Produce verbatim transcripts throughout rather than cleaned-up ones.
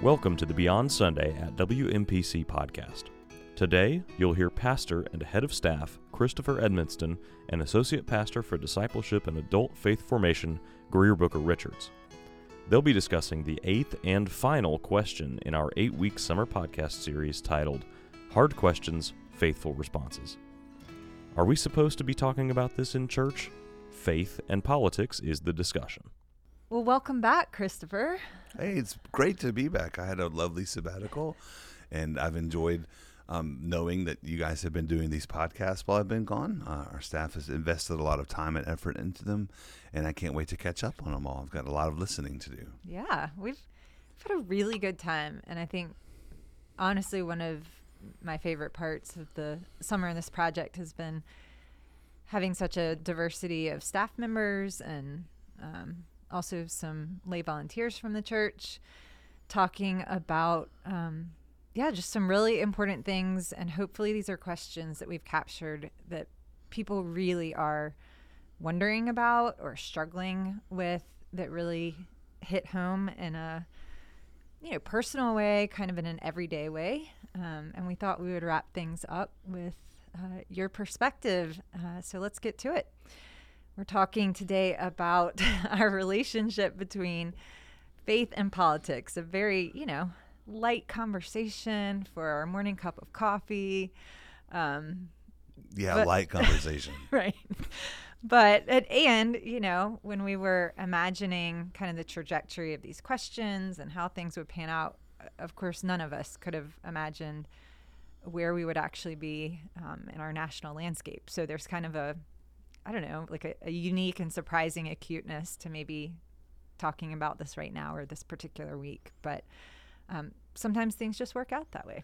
Welcome to the Beyond Sunday at W M P C podcast. Today, you'll hear Pastor and Head of Staff Christopher Edmonston and Associate Pastor for Discipleship and Adult Faith Formation Greer Booker Richards. They'll be discussing the eighth and final question in our eight-week summer podcast series titled Hard Questions, Faithful Responses. Are we supposed to be talking about this in church? Faith and politics is the discussion. Well, welcome back, Christopher. Hey, it's great to be back. I had a lovely sabbatical, and I've enjoyed um, knowing that you guys have been doing these podcasts while I've been gone. Uh, our staff has invested a lot of time and effort into them, and I can't wait to catch up on them all. I've got a lot of listening to do. Yeah, we've, we've had a really good time, and I think, honestly, one of my favorite parts of the summer in this project has been having such a diversity of staff members and um, also some lay volunteers from the church talking about, um, yeah, just some really important things. And hopefully these are questions that we've captured that people really are wondering about or struggling with, that really hit home in a, you know, personal way, kind of in an everyday way. Um, and we thought we would wrap things up with uh, your perspective. Uh, so let's get to it. We're talking today about our relationship between faith and politics, a very, you know, light conversation for our morning cup of coffee. Um, yeah, but, light conversation. Right. But, at, and, you know, when we were imagining kind of the trajectory of these questions and how things would pan out, of course, none of us could have imagined where we would actually be um, in our national landscape. So there's kind of a, I don't know, like a, a unique and surprising acuteness to maybe talking about this right now or this particular week. But um, sometimes things just work out that way.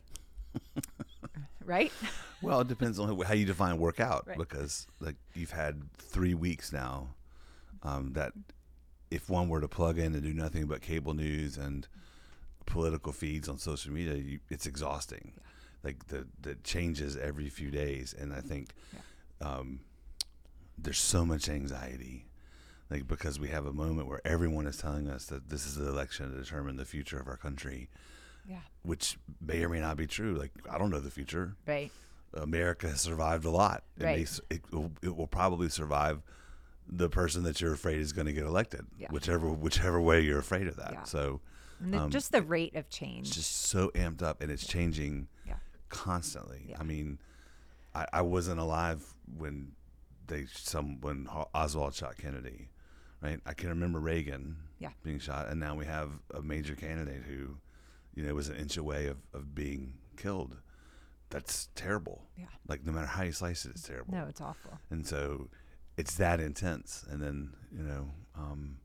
Right? Well, it depends on how you define workout, right. Because like you've had three weeks now um, that if one were to plug in and do nothing but cable news and political feeds on social media, you, it's exhausting. Yeah. Like the, the changes every few days. And I think yeah. um, there's so much anxiety, like because we have a moment where everyone is telling us that this is the election to determine the future of our country. Yeah. Which may or may not be true. Like, I don't know the future. Right. America has survived a lot. It, right. may, it, will, it will probably survive the person that you're afraid is going to get elected, yeah. whichever whichever way you're afraid of that. Yeah. So, and the, um, just the rate of change. It's just so amped up, and it's yeah. changing yeah. constantly. Yeah. I mean, I, I wasn't alive when they some when Oswald shot Kennedy, right? I can remember Reagan yeah. being shot, and now we have a major candidate who, you know, was an inch away of, of being killed. That's terrible. Yeah. Like, no matter how you slice it, it's terrible. No, it's awful. And so it's that intense. And then, you know, um,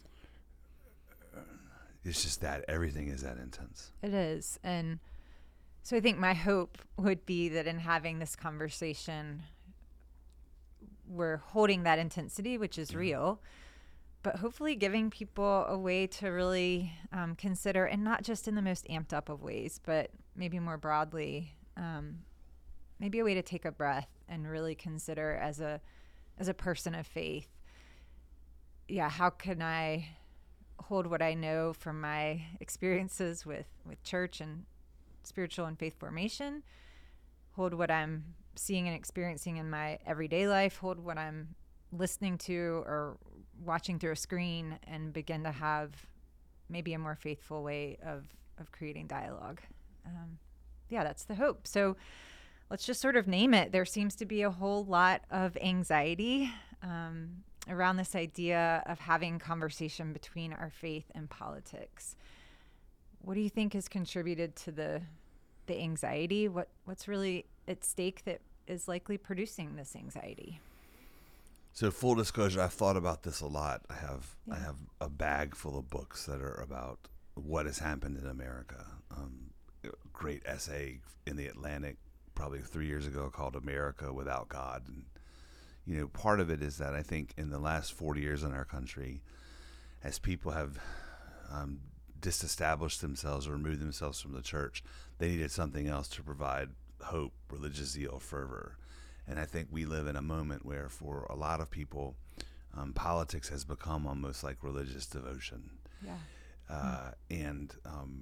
it's just that everything is that intense. It is. And so I think my hope would be that in having this conversation, we're holding that intensity, which is mm-hmm. real, but hopefully giving people a way to really um, consider, and not just in the most amped up of ways, but maybe more broadly, um, maybe a way to take a breath and really consider as a as a person of faith, yeah, how can I hold what I know from my experiences with, with church and spiritual and faith formation, hold what I'm seeing and experiencing in my everyday life, hold what I'm listening to or watching through a screen, and begin to have maybe a more faithful way of, of creating dialogue. Um, yeah, that's the hope. So let's just sort of name it. There seems to be a whole lot of anxiety um, around this idea of having conversation between our faith and politics. What do you think has contributed to the the anxiety? What what's really at stake that is likely producing this anxiety? So full disclosure, I've thought about this a lot. I have yeah. I have a bag full of books that are about what has happened in America. Um, a great essay in the Atlantic probably three years ago called America Without God. And, you know, part of it is that I think in the last forty years in our country, as people have um, disestablished themselves or removed themselves from the church, they needed something else to provide hope, religious zeal, fervor. And I think we live in a moment where for a lot of people, um, politics has become almost like religious devotion. Yeah. Uh, mm. And um,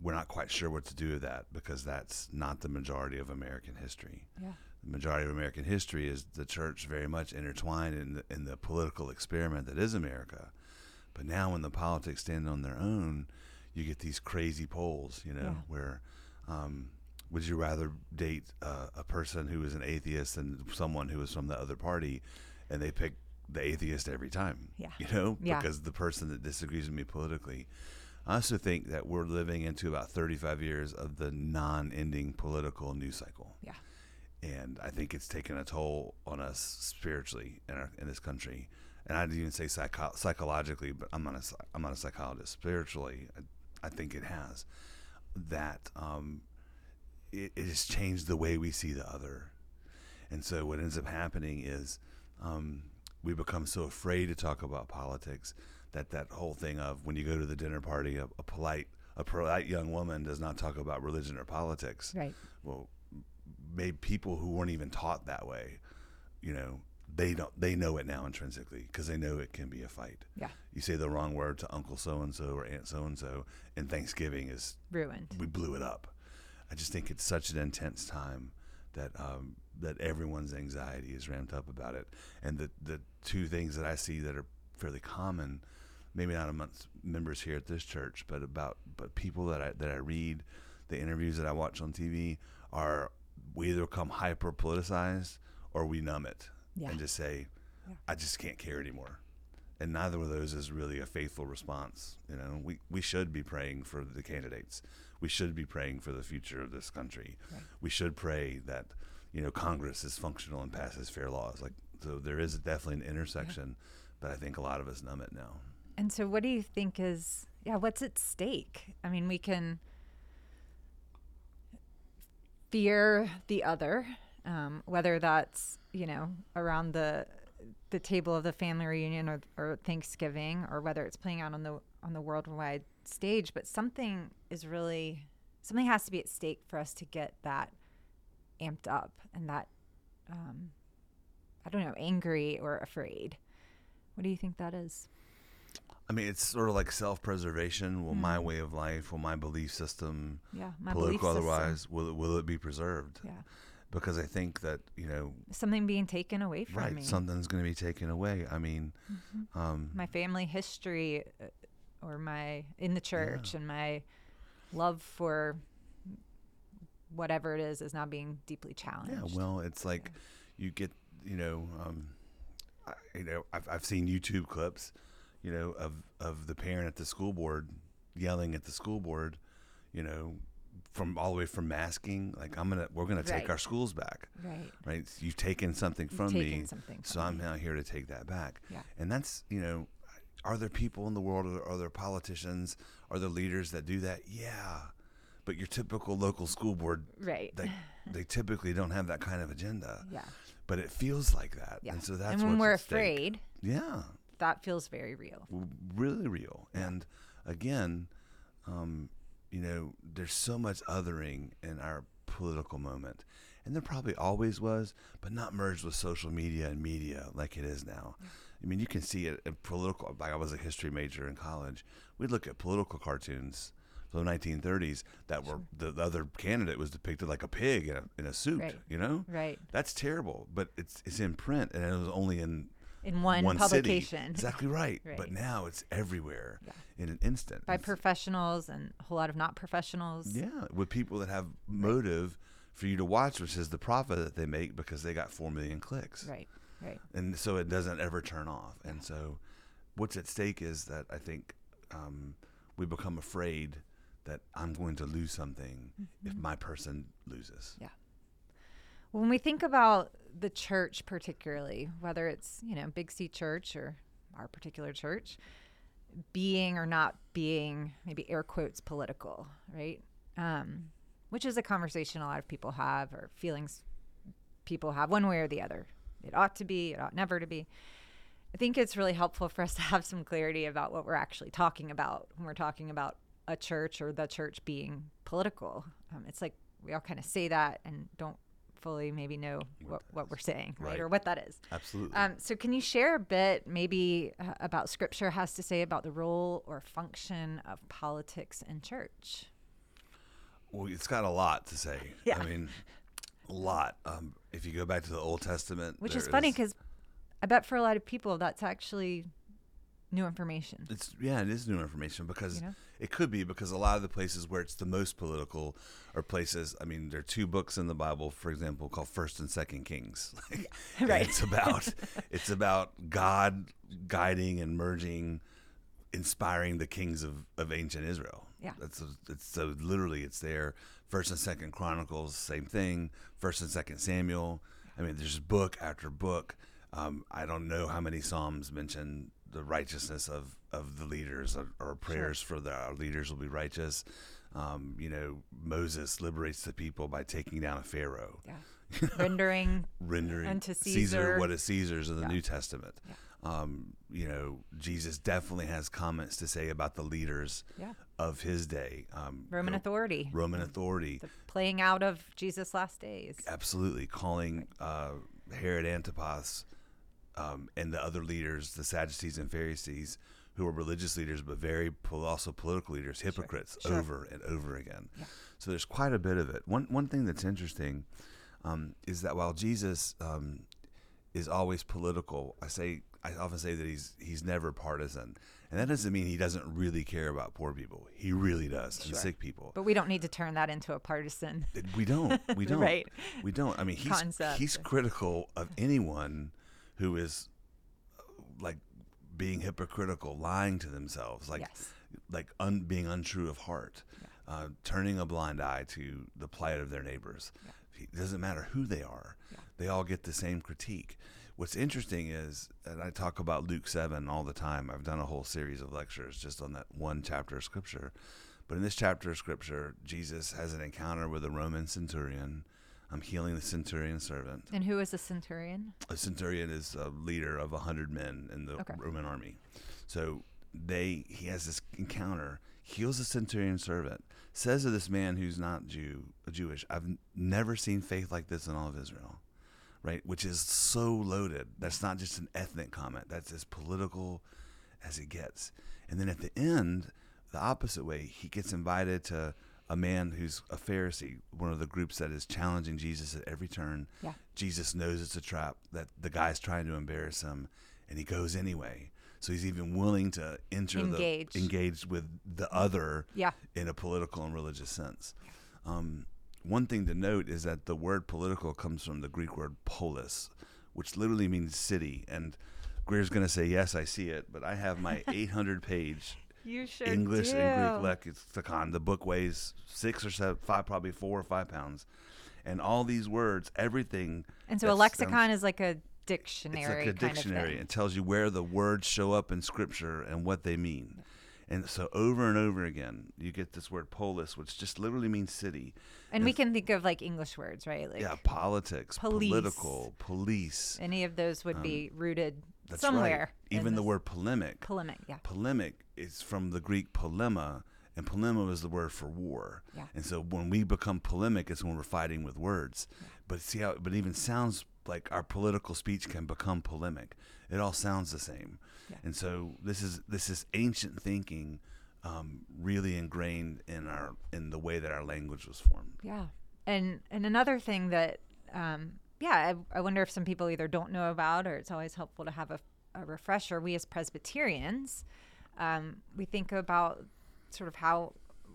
we're not quite sure what to do with that because that's not the majority of American history. Yeah. The majority of American history is the church very much intertwined in the, in the political experiment that is America. But now when the politics stand on their own, you get these crazy polls, you know, Yeah. where um, would you rather date uh, a person who is an atheist than someone who is from the other party, and they pick the atheist every time, Yeah. you know, Yeah. because the person that disagrees with me politically. I also think that we're living into about thirty-five years of the non-ending political news cycle. Yeah. And I think it's taken a toll on us spiritually in our, in this country. And I'd even say psycho- psychologically, but I'm not a, I'm not a psychologist. Spiritually, I, I think it has. That um, it, it has changed the way we see the other. And so what ends up happening is um, we become so afraid to talk about politics that that whole thing of when you go to the dinner party, a, a polite a polite young woman does not talk about religion or politics. Right. Well, maybe people who weren't even taught that way, you know, they don't they know it now intrinsically because they know it can be a fight. Yeah. You say the wrong word to Uncle so and so or Aunt so and so, and Thanksgiving is Ruined. we blew it up. I just think it's such an intense time that um, that everyone's anxiety is ramped up about it. And the the two things that I see that are fairly common, maybe not amongst members here at this church, but about but people that I that I read, the interviews that I watch on T V, are we either become hyper politicized or we numb it Yeah. and just say, Yeah. I just can't care anymore. And neither of those is really a faithful response. You know, we, we should be praying for the candidates. We should be praying for the future of this country. Right. We should pray that, you know, Congress is functional and passes fair laws. Like, so there is definitely an intersection, yeah. but I think a lot of us numb it now. And so what do you think is, yeah, what's at stake? I mean, we can fear the other, um, whether that's, you know, around the the table of the family reunion or, or Thanksgiving, or whether it's playing out on the on the worldwide stage. But something is really, something has to be at stake for us to get that amped up and that, um, I don't know, angry or afraid. What do you think that is? I mean, it's sort of like self-preservation. Will Mm. my way of life, will my belief system, Yeah, my political belief system. otherwise, will it, will it be preserved? Yeah. Because I think that, you know, Something being taken away from right, me. something's going to be taken away. I mean, Mhm. um, My family history, uh, or my in the church, Yeah. and my love for whatever it is is now being deeply challenged. yeah, well, it's like you get, you know, um, I, you know, I've I've seen YouTube clips, you know, of of the parent at the school board yelling at the school board, you know, from all the way from masking, like I'm gonna, we're gonna take Right. our schools back, Right. right? You've taken something You've from taken me, something so from I'm me. now here to take that back. Yeah. And that's, you know, are there people in the world, are there, are there politicians, are there leaders that do that? Yeah, but your typical local school board, Right. they they typically don't have that kind of agenda. Yeah. But it feels like that, Yeah. and so that's and when what's we're at stake. afraid, Yeah, that feels very real. w- really real. Yeah. And again, um, you know, there's so much othering in our political moment, and there probably always was, but not merged with social media and media like it is now. Yeah. I mean, you can see it in political. Like I was a history major in college. We'd look at political cartoons from the nineteen thirties that were Sure. the, the other candidate was depicted like a pig in a, in a suit. Right. You know, Right. that's terrible. But it's it's in print, and it was only in In one, one publication. city. Exactly right. Right. But now it's everywhere Yeah. in an instant. By It's- professionals and a whole lot of not professionals. Yeah, with people that have motive for you to watch, which is the profit that they make because they got four million clicks. Right. Right. And so it doesn't ever turn off. And so what's at stake is that I think um, we become afraid that I'm going to lose something if my person loses. Yeah. When we think about the church, particularly, whether it's, you know, Big C Church or our particular church, being or not being, maybe air quotes, political, right? Um, which is a conversation a lot of people have, or feelings people have one way or the other. It ought to be, it ought never to be. I think it's really helpful for us to have some clarity about what we're actually talking about when we're talking about a church or the church being political. Um, it's like we all kind of say that and don't fully maybe know what, what we're saying, right? Right. Or what that is. Absolutely. Um, so can you share a bit maybe uh, about Scripture has to say about the role or function of politics in church? Well, it's got a lot to say. Yeah. I mean, a lot. Um, if you go back to the Old Testament, Which there is funny because I bet for a lot of people that's actually new information. It's yeah, it is new information because You know? it could be because a lot of the places where it's the most political are places. I mean, there are two books in the Bible, for example, called First and Second Kings. Like, and Right. It's about it's about God guiding and merging, inspiring the kings of, of ancient Israel. Yeah. That's it's so literally it's there. First and Second Chronicles, same thing. First and Second Samuel. I mean, there's book after book. Um, I don't know how many Psalms mention the righteousness of, of the leaders or, or prayers Sure. for the our leaders will be righteous. Um, you know, Moses liberates the people by taking down a Pharaoh, Yeah. Rendering rendering unto Caesar Caesar. what is Caesar's in the Yeah. New Testament. Yeah. Um, you know, Jesus definitely has comments to say about the leaders Yeah. of his day. Um, Roman you know, authority. Roman authority. The playing out of Jesus' last days. Absolutely, calling uh, Herod Antipas um, and the other leaders, the Sadducees and Pharisees, who were religious leaders but very pol- also political leaders, hypocrites Sure. over and over again. Yeah. So there's quite a bit of it. One one thing that's interesting um, is that while Jesus um, is always political, I say I often say that he's he's never partisan, and that doesn't mean he doesn't really care about poor people. He really does, and Sure. sick people. But we don't need to turn that into a partisan. We don't. We don't. Right. We don't. I mean, he's Concept. he's critical of anyone who is uh, like being hypocritical, lying to themselves, like Yes. like un, being untrue of heart, uh, turning a blind eye to the plight of their neighbors. Yeah. It doesn't matter who they are. Yeah. They all get the same critique. What's interesting is, and I talk about Luke seven all the time. I've done a whole series of lectures just on that one chapter of Scripture. But in this chapter of Scripture, Jesus has an encounter with a Roman centurion. I'm healing the centurion servant. And who is a centurion? A centurion is a leader of a hundred men in the Okay. Roman army. So they he has this encounter, heals the centurion servant, says to this man who's not Jew, Jewish, I've n- never seen faith like this in all of Israel. Right, which is so loaded. That's not just an ethnic comment. That's as political as it gets. And then at the end, the opposite way, he gets invited to a man who's a Pharisee, one of the groups that is challenging Jesus at every turn. Yeah. Jesus knows it's a trap, that the guy's trying to embarrass him, and he goes anyway. So he's even willing to enter Engage. the engage with the other Yeah. in a political and religious sense. Um, One thing to note is that the word political comes from the Greek word polis, which literally means city. And Greer's going to say, yes, I see it, but I have my eight hundred page You sure English do. and Greek lexicon. The book weighs six or seven, five, probably four or five pounds. And all these words, everything. And so that a lexicon stems- is like a It's dictionary like a kind dictionary. of thing. It tells you where the words show up in Scripture and what they mean. And so over and over again, you get this word polis, which just literally means city. And we can think of like English words, right? Like Yeah, politics, police. political, police. any of those would be rooted That's somewhere. right. in Even the this word polemic. polemic, yeah. Polemic is from the Greek polema, and polema is the word for war. Yeah. And so when we become polemic, it's when we're fighting with words. But see how but it even sounds like our political speech can become polemic. It all sounds the same. Yeah. And so this is this is ancient thinking, um, really ingrained in our in the way that our language was formed. Yeah. And and another thing that, um, yeah, I, I wonder if some people either don't know about or it's always helpful to have a, a refresher. We as Presbyterians, um, we think about sort of how,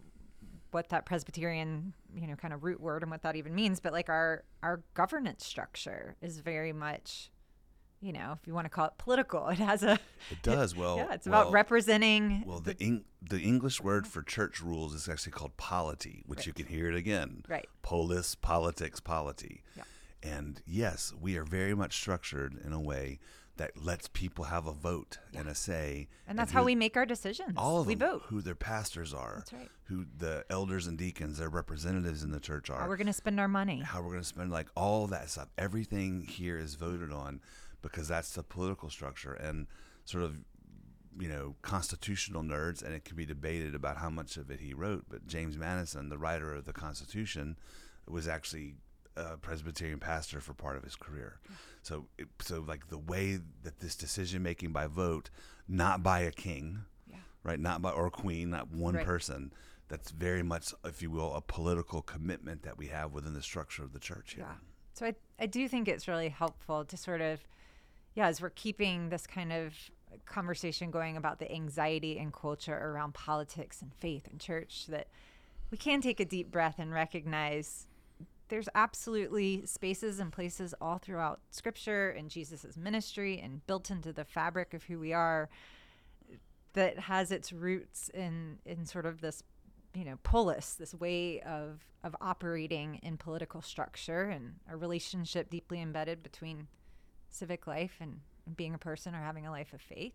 what that Presbyterian, you know, kind of root word and what that even means. But like our, our governance structure is very much, you know, if you want to call it political, it has a, It does well. yeah, it's well, about representing. Well, the Eng- the English word for church rules is actually called polity, which Right. you can hear it again. Right. Polis, politics, polity. Yeah. And yes, we are very much structured in a way that lets people have a vote and a say. And that's who- how we make our decisions. all of we them, vote. who their pastors are, That's right. who the elders and deacons, their representatives in the church are, How we're going to spend our money. how we're going to spend, like all that stuff. Everything here is voted on because that's the political structure. And sort of, you know, constitutional nerds, and it can be debated about how much of it he wrote, but James Madison, the writer of the Constitution, was actually a Presbyterian pastor for part of his career. So, it, so like the way that this decision making by vote, not by a king, Yeah. right, not by or a queen, not one Right. person, that's very much, if you will, a political commitment that we have within the structure of the church here. Yeah. So I, I do think it's really helpful to sort of, yeah, as we're keeping this kind of conversation going about the anxiety and culture around politics and faith and church, that we can take a deep breath and recognize there's absolutely spaces and places all throughout Scripture and Jesus's ministry and built into the fabric of who we are that has its roots in, in sort of this, you know, polis, this way of, of operating in political structure and a relationship deeply embedded between civic life and being a person or having a life of faith.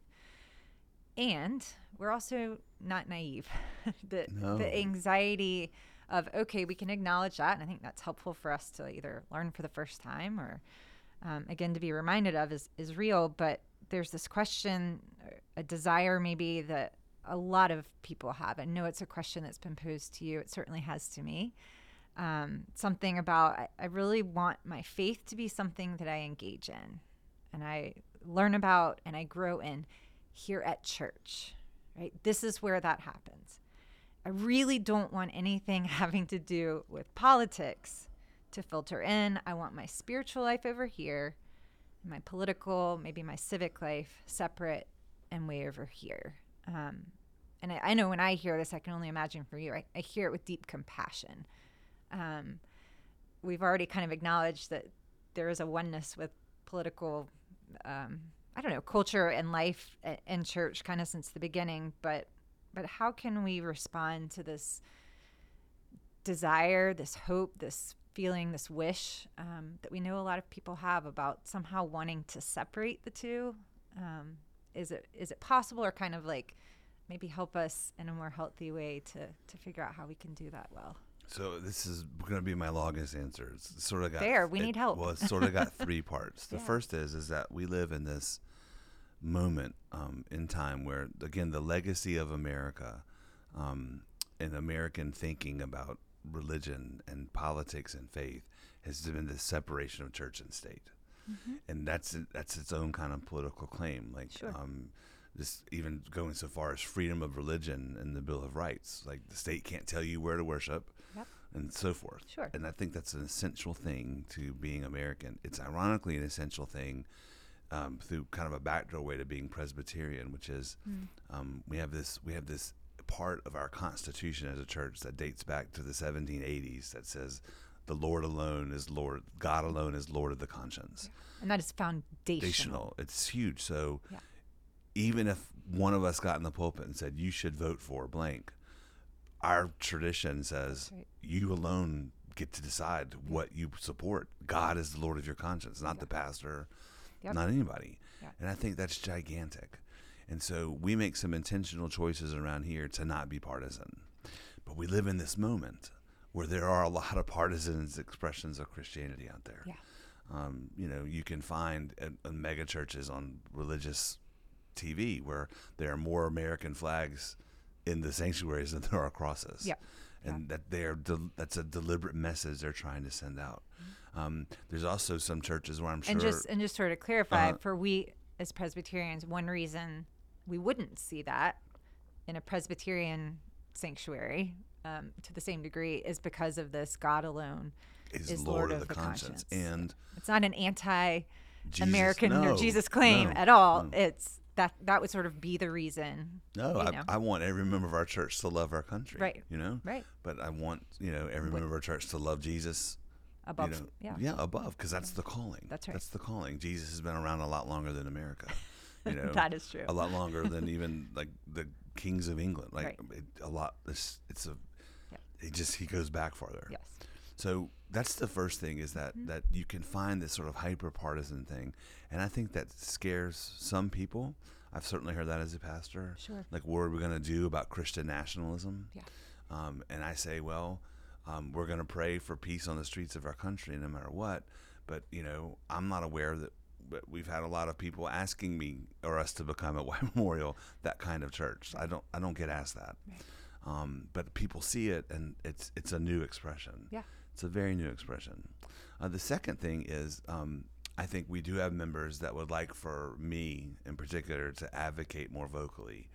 And we're also not naive. the, No. the anxiety of, okay, we can acknowledge that. And I think that's helpful for us to either learn for the first time or, um, again, to be reminded of is, is real. But there's this question, a desire maybe that a lot of people have. I know it's a question that's been posed to you. It certainly has to me. Um, something about, I, I really want my faith to be something that I engage in and I learn about and I grow in here at church, right? This is where that happens. I really don't want anything having to do with politics to filter in. I want my spiritual life over here, my political, maybe my civic life separate and way over here. Um, and I, I know when I hear this, I can only imagine for you, I, I hear it with deep compassion. Um, we've already kind of acknowledged that there is a oneness with political, um, I don't know, culture and life and church kind of since the beginning, but but how can we respond to this desire, this hope, this feeling, this wish um, that we know a lot of people have about somehow wanting to separate the two? Um, is it is it possible, or kind of like maybe help us in a more healthy way to to figure out how we can do that well? So this is going to be my longest answer. It's sort of got Fair, we it- need help. Well, it's sort of got three parts. The Yeah. first is is that we live in this moment um, in time where, again, the legacy of America um, and American thinking about religion and politics and faith has been the separation of church and state. Mm-hmm. And that's that's its own kind of political claim. Like, Sure. um, this even going so far as freedom of religion in the Bill of Rights. Like, the state can't tell you where to worship, Yep. and so forth. Sure. And I think that's an essential thing to being American. It's ironically an essential thing um, through kind of a backdoor way to being Presbyterian, which is Mm. um, we have this we have this part of our Constitution as a church that dates back to the seventeen eighties that says the Lord alone is Lord, God alone is Lord of the conscience. And that is foundational. Foundational. It's huge. So Yeah. even if one of us got in the pulpit and said, you should vote for blank, our tradition says That's right. you alone get to decide what you support. God is the Lord of your conscience, not Yeah. the pastor, Yep. not anybody. Yeah. And I think that's gigantic. And so we make some intentional choices around here to not be partisan. But we live in this moment where there are a lot of partisan expressions of Christianity out there. Yeah. Um, you know, you can find in, in mega churches on religious T V where there are more American flags in the sanctuaries than there are crosses. Yeah. And that they're de- that's a deliberate message they're trying to send out. Mm-hmm. Um, there's also some churches where I'm sure. And just and just sort of clarify, Uh-huh. for we as Presbyterians, one reason we wouldn't see that in a Presbyterian sanctuary um, to the same degree is because of this God alone is, is Lord, of the, conscience. And it's not an anti-American Jesus- or no, Jesus claim no, at all. no. It's that that would sort of be the reason. No, you I, know. I want every member of our church to love our country. Right. You know? Right. But I want, you know, every member of our church to love Jesus. Above, you know, yeah. Yeah, above, because that's the calling. That's right. That's the calling. Jesus has been around a lot longer than America. You know, That is true. A lot longer than even like the kings of England. Like Right. it, a lot. It's, it's a. Yeah. He just he goes back farther. Yes. So that's the first thing, is that, Mm-hmm. that you can find this sort of hyper partisan thing, and I think that scares some people. I've certainly heard that as a pastor. Sure. Like, what are we going to do about Christian nationalism? Yeah. Um, and I say, well, um, we're going to pray for peace on the streets of our country no matter what. But, you know, I'm not aware that but we've had a lot of people asking me or us to become at White Memorial that kind of church. I don't I don't get asked that. Right. Um, but people see it, and it's it's a new expression. Yeah. It's a very new expression. Uh, the second thing is um, I think we do have members that would like for me in particular to advocate more vocally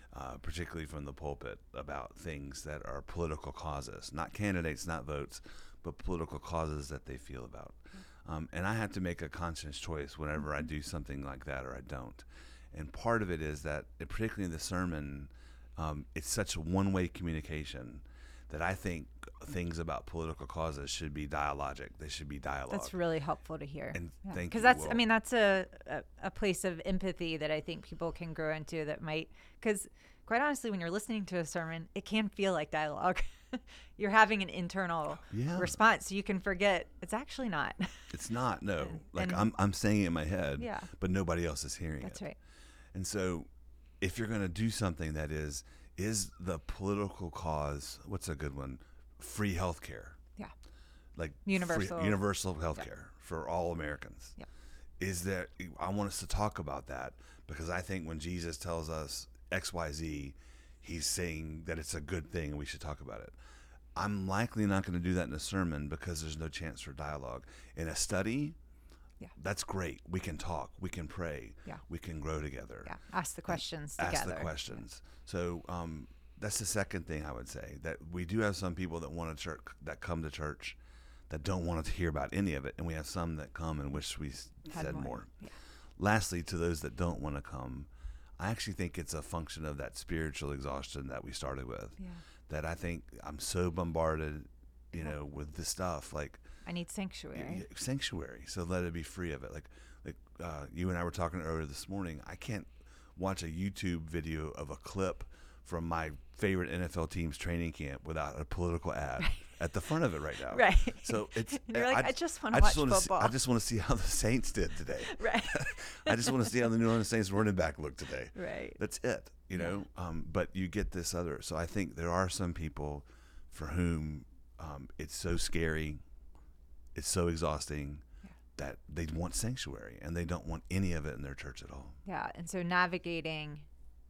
uh, particularly from the pulpit, about things that are political causes, not candidates, not votes, but political causes that they feel about. Um, and I have to make a conscious choice whenever I do something like that or I don't. And part of it is that, particularly in the sermon, um, it's such a one-way communication that I think things about political causes should be dialogic. They should be dialogue. That's really helpful to hear. And yeah. thank Because you, that's, Will. I mean, that's a, a, a place of empathy that I think people can grow into that might, because quite honestly, when you're listening to a sermon, it can feel like dialogue. You're having an internal Yeah. response. So you can forget it's actually not. It's not, no. And- like and- I'm I'm saying it in my head, Yeah. but nobody else is hearing That's it. right. And so if you're going to do something that is, is the political cause, what's a good one? Free health care. Yeah. Like Universal. Free, universal health care for all Americans. Yeah. Is there, I want us to talk about that because I think when Jesus tells us X Y Z, he's saying that it's a good thing and we should talk about it. I'm likely not going to do that in a sermon because there's no chance for dialogue. In a study, Yeah. that's great. We can talk. We can pray. Yeah. We can grow together. Yeah. Ask the questions Ask together. the questions. So um, that's the second thing I would say, that we do have some people that want to church, that come to church that don't want to hear about any of it. And we have some that come and wish we s- Had said more. more. Yeah. Lastly, to those that don't want to come, I actually think it's a function of that spiritual exhaustion that we started with. Yeah. That I think I'm so bombarded, you know, with this stuff, like I need y- sanctuary. y- sanctuary. So let it be free of it. Like, like uh, you and I were talking earlier this morning. I can't watch a YouTube video of a clip from my favorite N F L team's training camp without a political ad at the front of it right now. Right. So it's. And you're like, I just wanna I just watch wanna see- football. I just want to see how the Saints did today. Right. I just want to see how the New Orleans Saints running back looked today. Right. That's it, you know. Um, but you get this other. So I think there are some people for whom um, it's so scary, it's so exhausting Yeah. that they want sanctuary and they don't want any of it in their church at all. Yeah. And so navigating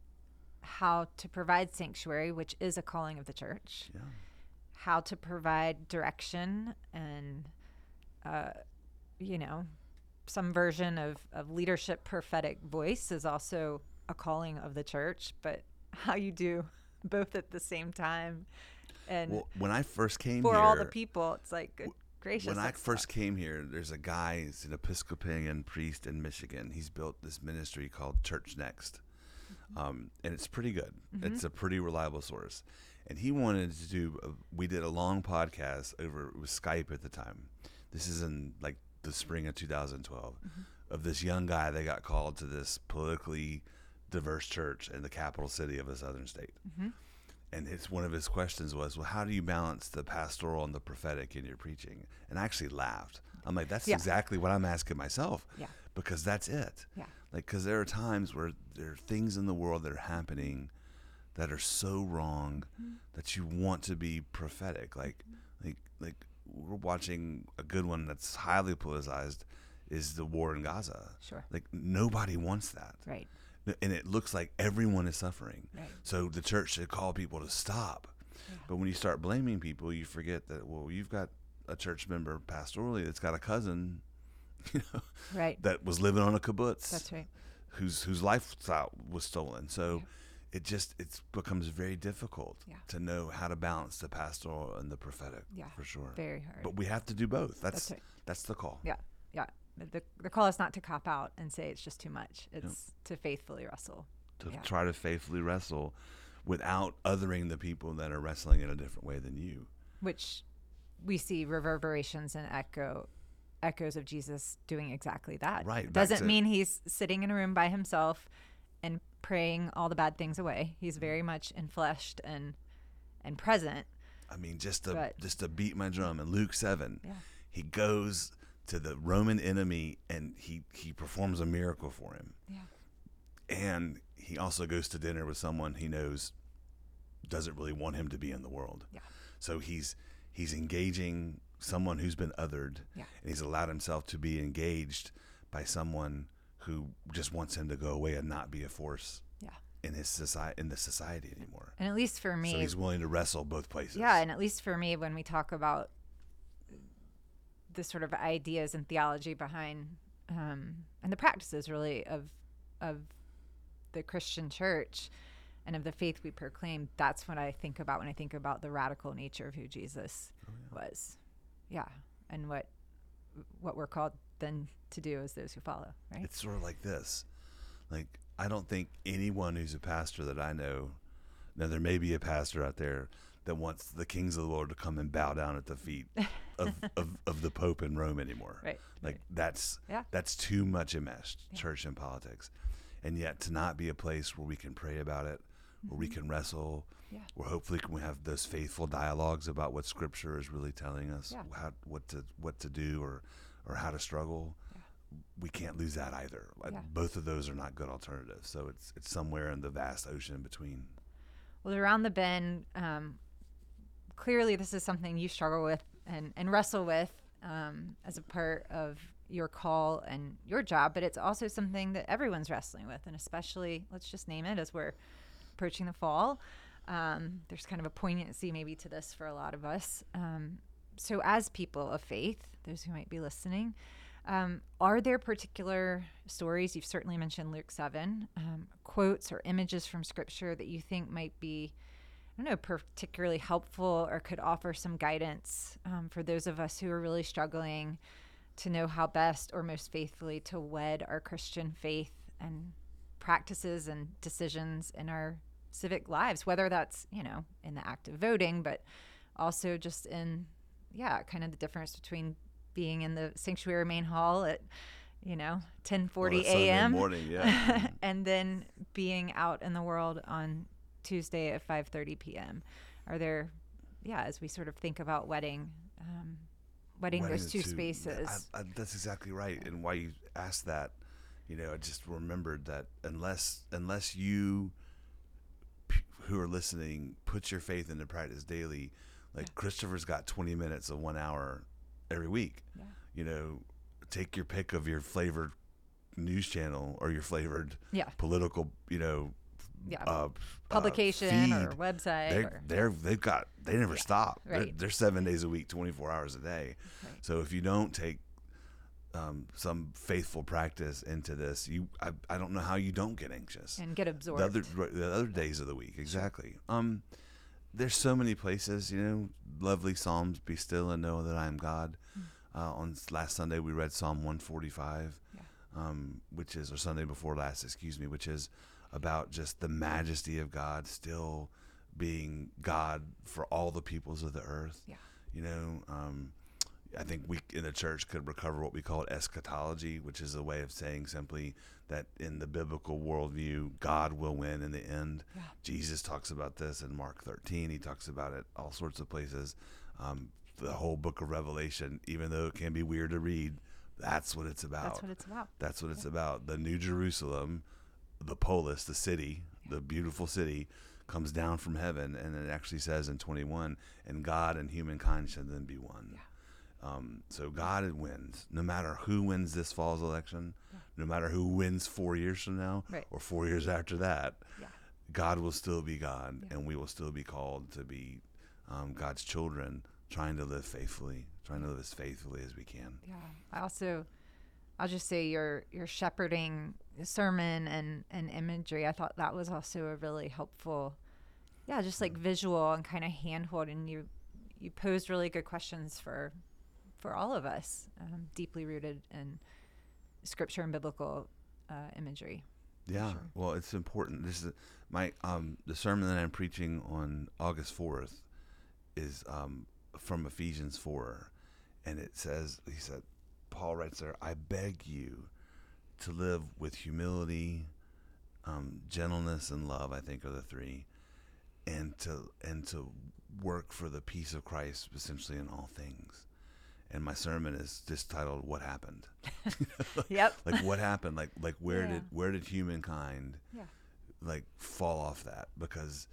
how to provide sanctuary, which is a calling of the church, Yeah. how to provide direction and, uh, you know, some version of, of leadership prophetic voice is also a calling of the church, but how you do both at the same time and Well, when I first came for here, all the people, it's like, good gracious. when I that's first tough. came here, there's a guy, he's an Episcopalian priest in Michigan. He's built this ministry called Church Next. Um, and it's pretty good. It's a pretty reliable source. And he wanted to do, a, we did a long podcast over, it was Skype at the time. This is in like the spring of two thousand twelve, of this young guy that got called to this politically diverse church in the capital city of a southern state. And it's one of his questions was, well, how do you balance the pastoral and the prophetic in your preaching? And I actually laughed. I'm like, that's Yeah. exactly what I'm asking myself. Yeah. Because that's it. Yeah. Like, because there are times where there are things in the world that are happening that are so wrong that you want to be prophetic. Like, like, like we're watching a good one that's highly politicized is the war in Gaza. Sure. Like, nobody wants that. Right. And it looks like everyone is suffering. Right. So the church should call people to stop. Yeah. But when you start blaming people, you forget that, well, you've got a church member pastorally that's got a cousin, you know, Right. that was living on a kibbutz. That's right. Whose whose lifestyle was stolen. So it just it becomes very difficult Yeah. to know how to balance the pastoral and the prophetic. Yeah. For sure. Very hard. But we have to do both. That's That's right. that's the call. Yeah, yeah. The the call is not to cop out and say it's just too much. It's to faithfully wrestle. To Yeah. try to faithfully wrestle without othering the people that are wrestling in a different way than you. Which we see reverberations and echo echoes of Jesus doing exactly that. Right, It back doesn't to- mean he's sitting in a room by himself and praying all the bad things away. He's very much enfleshed and and present. I mean, just to But- just to beat my drum in Luke seven, Yeah. he goes to the Roman enemy and he he performs a miracle for him. Yeah. And he also goes to dinner with someone he knows doesn't really want him to be in the world. Yeah. So he's he's engaging someone who's been othered, Yeah. and he's allowed himself to be engaged by someone who just wants him to go away and not be a force Yeah. in his society in the society anymore. And at least for me, So he's willing to wrestle both places. yeah, and at least for me, when we talk about the sort of ideas and theology behind um, and the practices really of of the Christian church, and of the faith we proclaim, that's what I think about when I think about the radical nature of who Jesus Oh, yeah. was. Yeah. And what what we're called then to do as those who follow, right? It's sort of like this. Like, I don't think anyone who's a pastor that I know, now there may be a pastor out there that wants the kings of the world to come and bow down at the feet of, of, of the Pope in Rome anymore. Right. Like, right. that's Yeah. that's too much enmeshed, Yeah. church and politics. And yet to not be a place where we can pray about it, where we can wrestle, Yeah. where hopefully can we have those faithful dialogues about what Scripture is really telling us, Yeah. how what to what to do or or how to struggle. Yeah. We can't lose that either. Like, Yeah. both of those are not good alternatives. So it's it's somewhere in the vast ocean in between. Well, around the bend, um, clearly this is something you struggle with and, and wrestle with um, as a part of your call and your job, but it's also something that everyone's wrestling with, and especially, let's just name it, as we're approaching the fall. Um, there's kind of a poignancy maybe to this for a lot of us. Um, so as people of faith, those who might be listening, um, are there particular stories, you've certainly mentioned Luke seven, um, quotes or images from Scripture that you think might be, I don't know, particularly helpful or could offer some guidance um, for those of us who are really struggling to know how best or most faithfully to wed our Christian faith and practices and decisions in our civic lives, whether that's, you know, in the act of voting, but also just in, yeah, kind of the difference between being in the sanctuary main hall at, you know, ten forty Well, that Sunday a.m. morning, yeah. and then being out in the world on Tuesday at five thirty p.m. Are there, yeah, as we sort of think about wedding, um, wedding Wedding those the two two- spaces. I, I, that's exactly right. And why you asked that, you know, I just remembered that unless unless you p- who are listening put your faith into practice daily, like Yeah. Christopher's got twenty minutes of one hour every week. Yeah. You know, take your pick of your flavored news channel or your flavored Yeah. political, you know, Yeah. uh, Publication uh, or feed. website. They're, or, they're, they've got, they never Yeah, stop. They're, right. they're seven days a week, twenty-four hours a day. Right. So if you don't take um, some faithful practice into this, you, I, I don't know how you don't get anxious. and get The absorbed. other, the other days of the week, exactly. Um, there's so many places, you know, lovely Psalms, be still and know that I am God. Mm. Uh, on s- last Sunday, we read Psalm one forty-five, Yeah. um, which is, or Sunday before last, excuse me, which is about just the majesty of God still being God for all the peoples of the earth. Yeah. You know, um, I think we in the church could recover what we call eschatology, which is a way of saying simply that in the biblical worldview, God will win in the end. Yeah. Jesus talks about this in Mark thirteen. He talks about it all sorts of places. Um, the whole book of Revelation, even though it can be weird to read, that's what it's about. That's what it's about. That's what it's about. The New Jerusalem, the polis, the city, the beautiful city, comes down from heaven, and it actually says in twenty-one, and God and humankind shall then be one. Yeah. Um, so God wins, no matter who wins this fall's election, Yeah. no matter who wins four years from now Right. or four years after that. Yeah. God will still be God, Yeah. and we will still be called to be um, God's children, trying to live faithfully, trying to live as faithfully as we can. Yeah. I also, I'll just say your your shepherding sermon and, and imagery, I thought that was also a really helpful, yeah, just like visual and kind of handhold. And you you posed really good questions for for all of us, um, deeply rooted in scripture and biblical uh, imagery. Yeah, Sure. well, it's important. This is my um the sermon that I'm preaching on August fourth is um from Ephesians four, and it says, he said, Paul writes there, I beg you to live with humility, um, gentleness, and love. I think are the three, and to and to work for the peace of Christ, essentially in all things. And my sermon is just titled "What Happened." Yep. Like what happened? Like like where Yeah. did where did humankind Yeah. like fall off that? Because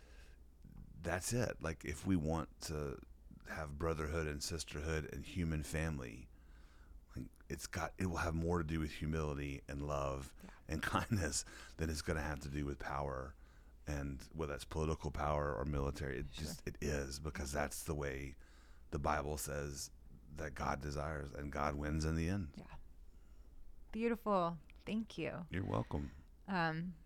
that's it. Like if we want to have brotherhood and sisterhood and human family, like it's got it will have more to do with humility and love Yeah. and kindness than it's going to have to do with power, and whether that's political power or military. It Sure. just it is, because that's the way the Bible says that God desires, and God wins in the end. Yeah. Beautiful. Thank you. You're welcome. Um,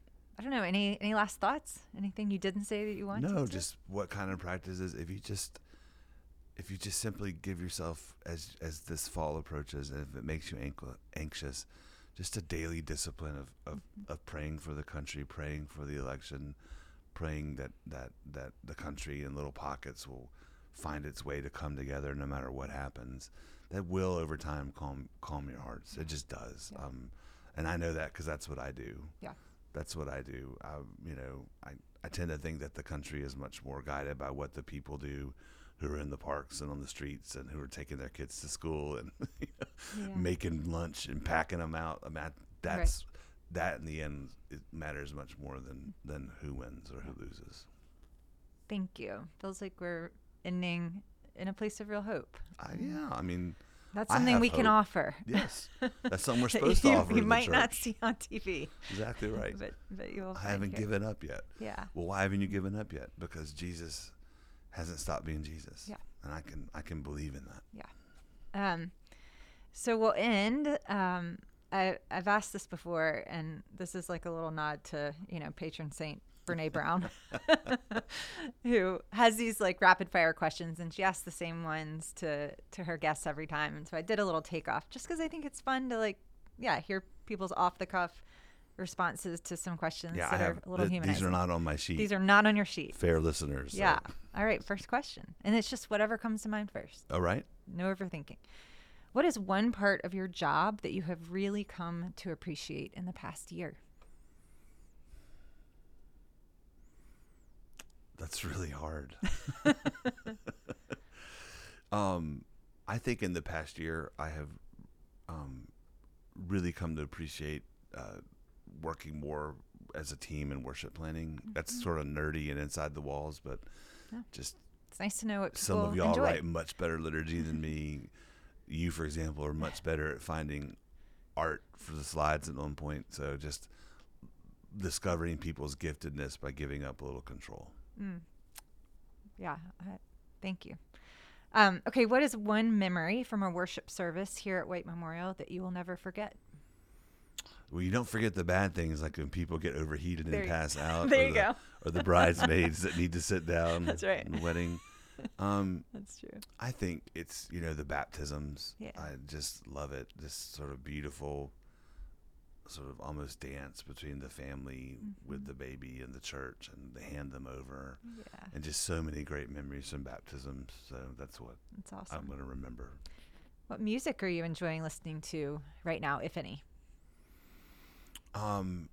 I don't know. Any any last thoughts? Anything you didn't say that you wanted No, to? just what kind of practices? If you just, if you just simply give yourself as as this fall approaches, and if it makes you anx- anxious, just a daily discipline of, of, Mm-hmm. of praying for the country, praying for the election, praying that, that, that the country in little pockets will find its way to come together no matter what happens. That will over time calm calm your hearts. It just does. Yeah. Um, and I know that because that's what I do. Yeah. That's what I do. I, you know, I, I tend to think that the country is much more guided by what the people do who are in the parks and on the streets and who are taking their kids to school and you know, Yeah. making lunch and packing them out. I mean, that's that in the end, it matters much more than, than who wins or who loses. Thank you. Feels like we're ending in a place of real hope. I, yeah, I mean, That's I something have we can hope. offer. yes, that's something we're That supposed to you, offer you to the might not church. see on T V. Exactly right. But but you will. I find haven't here. given up yet. Yeah. Well, why haven't you given up yet? Because Jesus hasn't stopped being Jesus. Yeah. And I can I can believe in that. Yeah. Um, so we'll end. Um, I, I've asked this before, and this is like a little nod to, you know, patron saint Brene Brown, who has these like rapid fire questions, and she asks the same ones to, to her guests every time. And so I did a little takeoff just because I think it's fun to like, yeah, hear people's off the cuff responses to some questions Yeah, that I are have. a little th- humanizing. these are not on my sheet. These are not on your sheet. fair listeners. so- Yeah. All right. First question. And it's just whatever comes to mind first. All right. No overthinking. What is one part of your job that you have really come to appreciate in the past year? That's really hard. um, I think in the past year, I have um, really come to appreciate uh, working more as a team in worship planning. That's sort of nerdy and inside the walls, but Yeah. just It's nice to know what people some of y'all enjoy. write much better liturgy than me. You, for example, are much better at finding art for the slides at one point. So just discovering people's giftedness by giving up a little control. Mm. Yeah. Uh, thank you. Um, okay. What is one memory from a worship service here at White Memorial that you will never forget? Well, you don't forget the bad things, like when people get overheated There and you- pass out. there or you the, go. Or the bridesmaids that need to sit down. That's right. In the wedding. Um, That's true. I think it's, you know, the baptisms. Yeah. I just love it. This sort of beautiful, sort of almost dance between the family with the baby and the church, and they hand them over. Yeah. And just so many great memories from baptisms. So that's what That's awesome. I'm going to remember. What music are you enjoying listening to right now, if any? Um,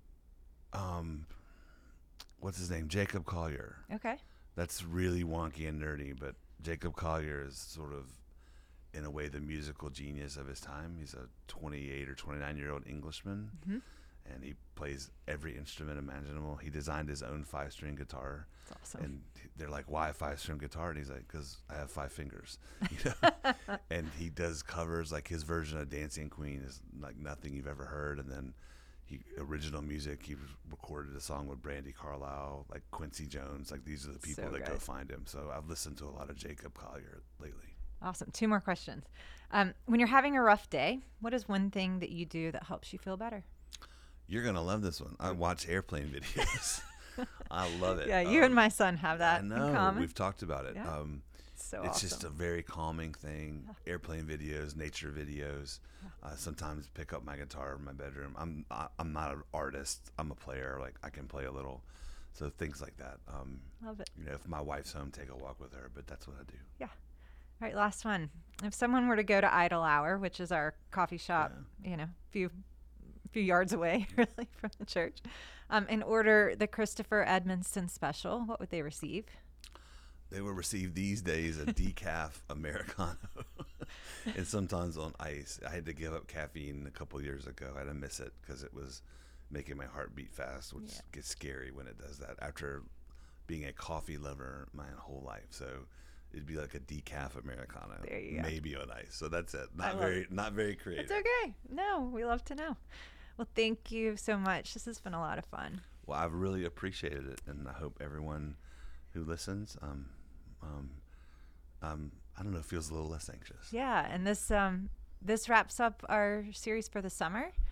um, what's his name? Jacob Collier. Okay. That's really wonky and nerdy, but Jacob Collier is sort of, in a way, the musical genius of his time. He's a twenty-eight or twenty-nine year old Englishman, Mhm. and he plays every instrument imaginable. He designed his own five string guitar, That's awesome. and they're like, "Why a five string guitar?" And he's like, "Because I have five fingers." You know? And he does covers, like his version of Dancing Queen is like nothing you've ever heard, and then he original music. He recorded a song with Brandy Carlisle, like Quincy Jones. Like these are the people So that go good. find him. So I've listened to a lot of Jacob Collier lately. Awesome. Two more questions. Um, when you're having a rough day, what is one thing that you do that helps you feel better? You're gonna love this one. I watch airplane videos. I love it. Yeah, you Um, and my son have that I know. in common. We've talked about it. Yeah. Um, so it's awesome. just a very calming thing. Airplane videos, nature videos. Uh, sometimes pick up my guitar in my bedroom. I'm I, I'm not an artist. I'm a player. Like I can play a little, so things like that. Um, Love it. you know, if my wife's home, take a walk with her. But that's what I do. All right, last one. If someone were to go to Idle Hour, which is our coffee shop, you know, a few few yards away really from the church, um, and order the Christopher Edmonston special, what would they receive? They will receive these days a decaf Americano, and sometimes on ice. I had to give up caffeine a couple years ago. I had to miss it because it was making my heart beat fast, which Yeah. gets scary when it does that. After being a coffee lover my whole life, so it'd be like a decaf Americano, There you go. maybe on ice. So that's it. I Not love very, it. not very creative. It's okay. No, we love to know. Well, thank you so much. This has been a lot of fun. Well, I've really appreciated it, and I hope everyone who listens, um, um, um, I don't know, feels a little less anxious. Yeah, and this um this wraps up our series for the summer.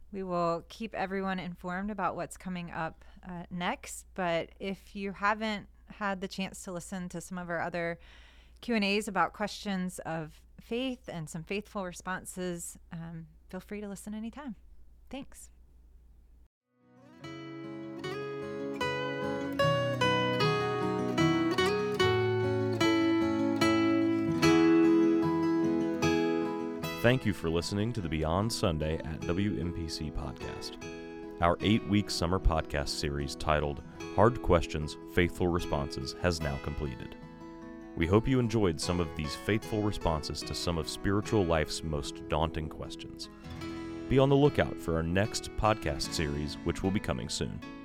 We will keep everyone informed about what's coming up uh, next. But if you haven't had the chance to listen to some of our other Q and A's about questions of faith and some faithful responses, um, feel free to listen anytime. Thanks. Thank you for listening to the Beyond Sunday at W M P C podcast. Our eight-week summer podcast series titled Hard Questions, Faithful Responses has now completed. We hope you enjoyed some of these faithful responses to some of spiritual life's most daunting questions. Be on the lookout for our next podcast series, which will be coming soon.